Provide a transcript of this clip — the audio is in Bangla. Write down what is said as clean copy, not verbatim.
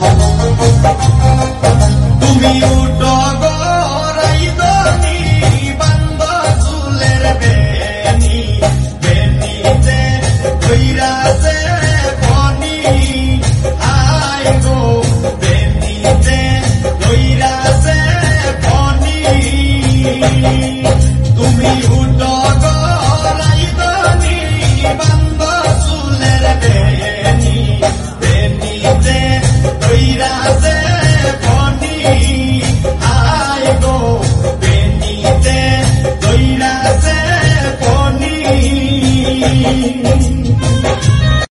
তুমি উঠো গড়াই দনি বান্দ চুলের বেনি বেনিতে ধইরাছে ফনি আই গো বেনিতে ধইরাছে ফনি তুমি উঠো